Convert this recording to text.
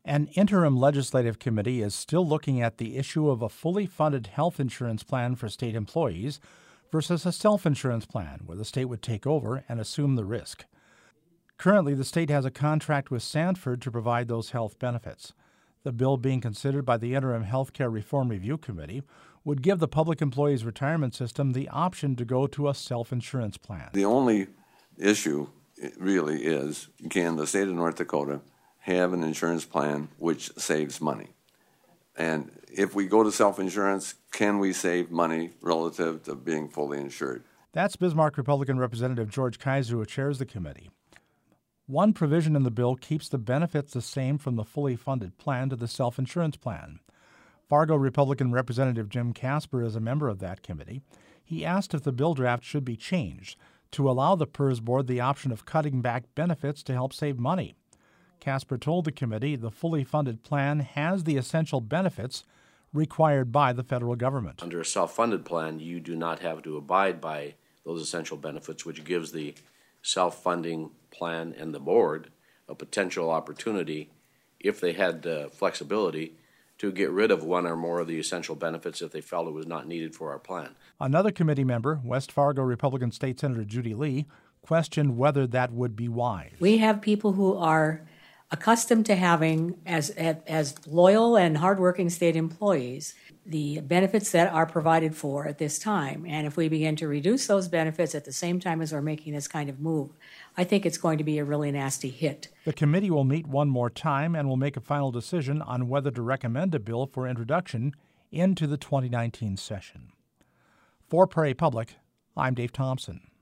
An interim legislative committee is still looking at the issue of a fully funded health insurance plan for state employees versus a self-insurance plan where the state would take over and assume the risk. Currently, the state has a contract with Sanford to provide those health benefits. The bill being considered by the Interim Healthcare Reform Review Committee would give the public employees retirement system the option to go to a self-insurance plan. The only issue really is, can the state of North Dakota have an insurance plan which saves money? And if we go to self-insurance, can we save money relative to being fully insured? That's Bismarck Republican Representative George Kaiser, who chairs the committee. One provision in the bill keeps the benefits the same from the fully funded plan to the self-insurance plan. Fargo Republican Representative Jim Casper is a member of that committee. He asked if the bill draft should be changed to allow the PERS board the option of cutting back benefits to help save money. Casper told the committee the fully funded plan has the essential benefits required by the federal government. Under a self-funded plan, you do not have to abide by those essential benefits, which gives the self-funding plan and the board a potential opportunity, if they had flexibility, to get rid of one or more of the essential benefits if they felt it was not needed for our plan. Another committee member, West Fargo Republican State Senator Judy Lee, questioned whether that would be wise. We have people who are accustomed to having, as loyal and hardworking state employees, the benefits that are provided for at this time. And if we begin to reduce those benefits at the same time as we're making this kind of move, I think it's going to be a really nasty hit. The committee will meet one more time and will make a final decision on whether to recommend a bill for introduction into the 2019 session. For Prairie Public, I'm Dave Thompson.